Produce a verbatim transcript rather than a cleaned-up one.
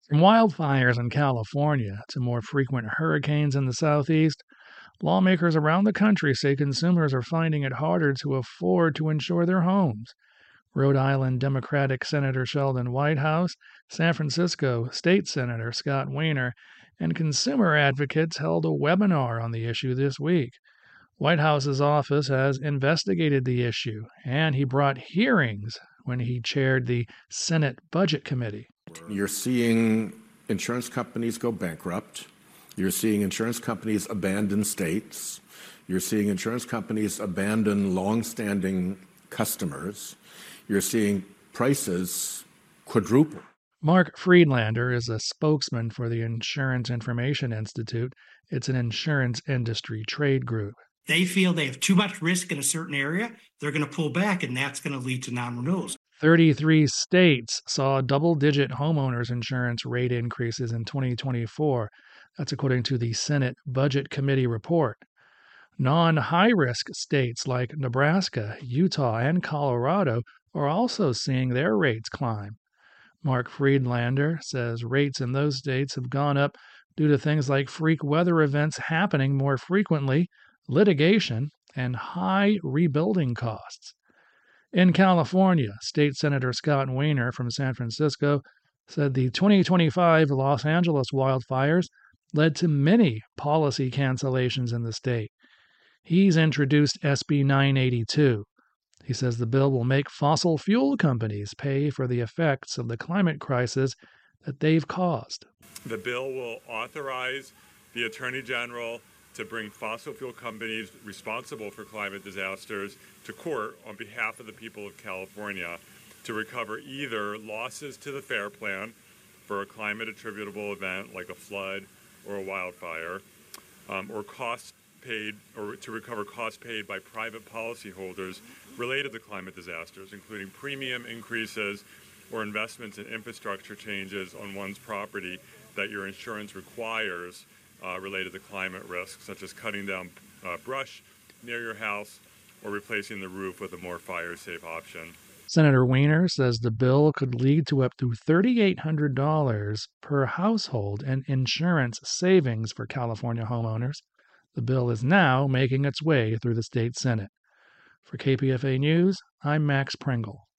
From wildfires in California to more frequent hurricanes in the Southeast, lawmakers around the country say consumers are finding it harder to afford to insure their homes. Rhode Island Democratic Senator Sheldon Whitehouse, San Francisco State Senator Scott Wiener, and consumer advocates held a webinar on the issue this week. Whitehouse's office has investigated the issue, and he brought hearings when he chaired the Senate Budget Committee. You're seeing insurance companies go bankrupt. You're seeing insurance companies abandon states. You're seeing insurance companies abandon long-standing customers. You're seeing prices quadruple. Mark Friedlander is a spokesman for the Insurance Information Institute. It's an insurance industry trade group. They feel they have too much risk in a certain area. They're going to pull back, and that's going to lead to non-renewals. thirty-three states saw double-digit homeowners insurance rate increases in twenty twenty-four. That's according to the Senate Budget Committee report. Non-high-risk states like Nebraska, Utah, and Colorado are also seeing their rates climb. Mark Friedlander says rates in those states have gone up due to things like freak weather events happening more frequently, litigation, and high rebuilding costs. In California, State Senator Scott Wiener from San Francisco said the twenty twenty-five Los Angeles wildfires led to many policy cancellations in the state. He's introduced S B nine eighty-two. He says the bill will make fossil fuel companies pay for the effects of the climate crisis that they've caused. The bill will authorize the Attorney General to bring fossil fuel companies responsible for climate disasters to court on behalf of the people of California to recover either losses to the FAIR Plan for a climate attributable event like a flood or a wildfire, um, or costs paid, or to recover costs paid by private policyholders related to climate disasters, including premium increases or investments in infrastructure changes on one's property that your insurance requires uh, related to climate risks, such as cutting down uh, brush near your house or replacing the roof with a more fire-safe option. Senator Wiener says the bill could lead to up to three thousand eight hundred dollars per household in insurance savings for California homeowners. The bill is now making its way through the state Senate. For K P F A News, I'm Max Pringle.